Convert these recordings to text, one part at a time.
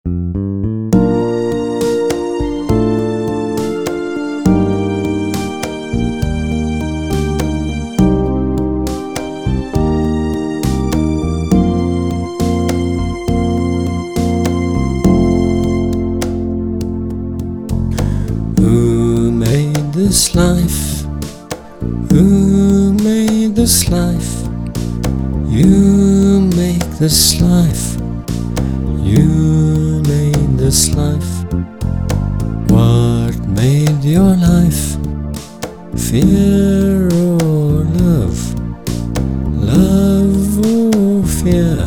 Who made this life? Who made this life? You make this life. You made this life. What made your life? Fear or love? Love or fear?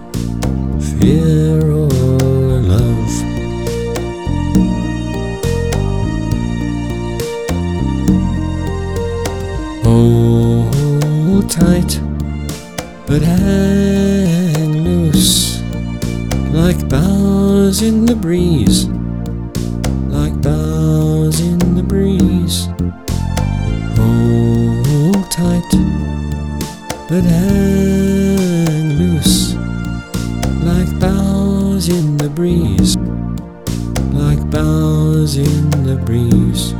Fear or love? Hold tight, but hang loose, like boughs in the breeze, like boughs in the breeze. Hold tight, but hang loose, like boughs in the breeze, like boughs in the breeze.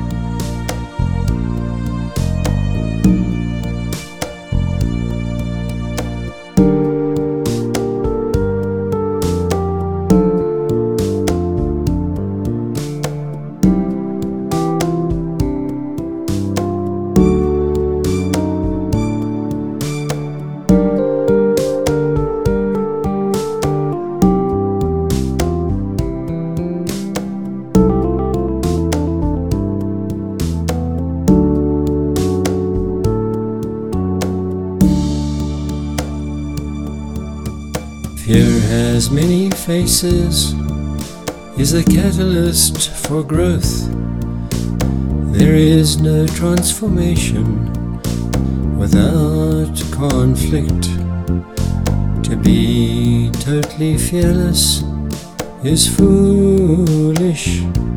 Fear has many faces, is a catalyst for growth. There is no transformation without conflict. To be totally fearless is foolish.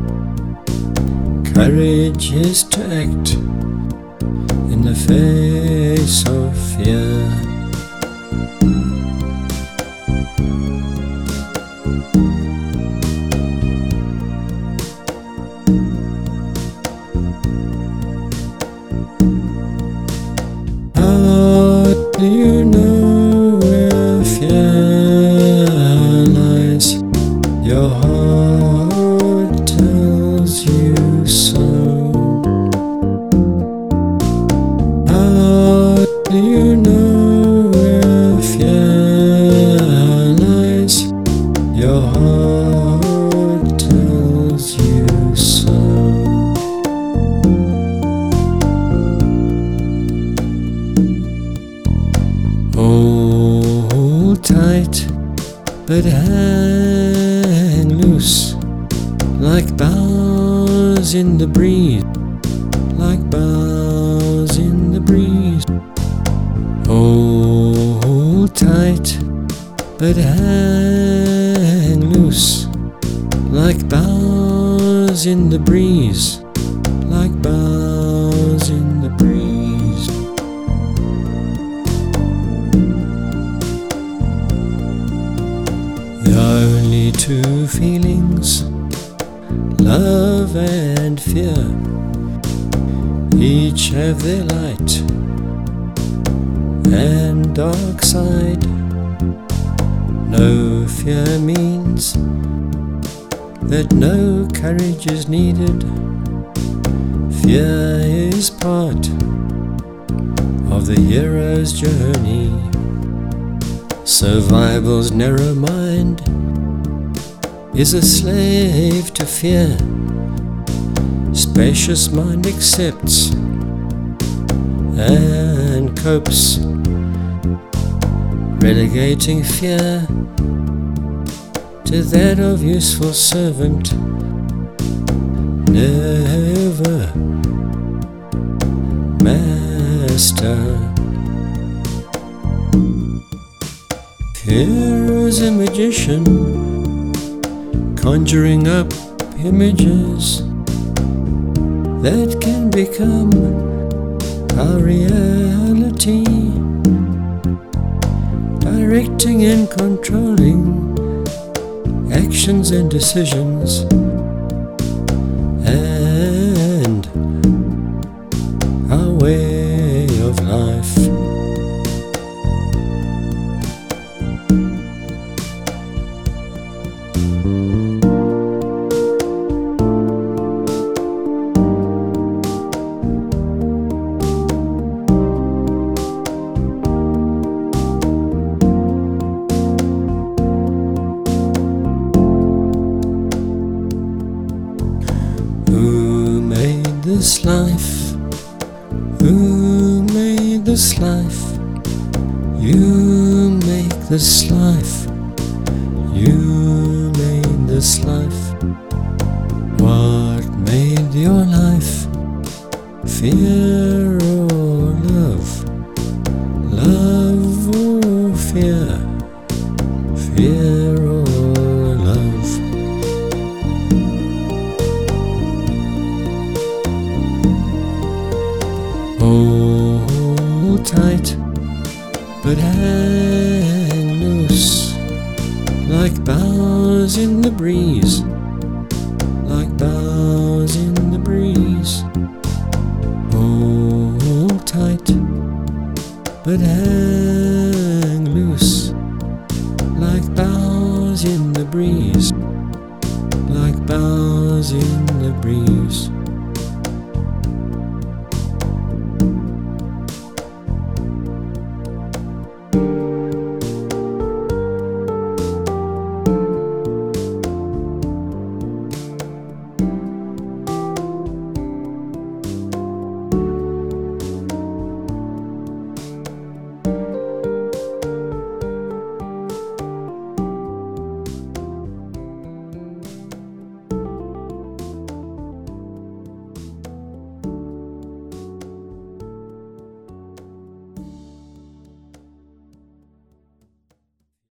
Courage is to act in the face of fear. How do you know where fear lies? Your heart tells you so. How do you know where fear lies? Your heart tells you so. Hold tight, but hang loose, like boughs in the breeze, like boughs in the breeze. Hold tight, but hang loose, like boughs in the breeze, like boughs in the breeze. There are only two feelings, love and fear. Each have their light and dark side. No fear means that no courage is needed. Fear is part of the hero's journey. Survival's narrow mind is a slave to fear. Spacious mind accepts and copes, relegating fear to that of useful servant. Never master. Fear is a magician, conjuring up images that can become our reality, directing and controlling actions and decisions, and our way of life. Who made this life? Who made this life? You make this life. You made this life. What made your life? Fear or love? Love or fear? Fear or love? Hold tight, but hang loose, like boughs in the breeze, like boughs in the breeze. Hold tight, but hang loose, like boughs in the breeze, like boughs in the breeze.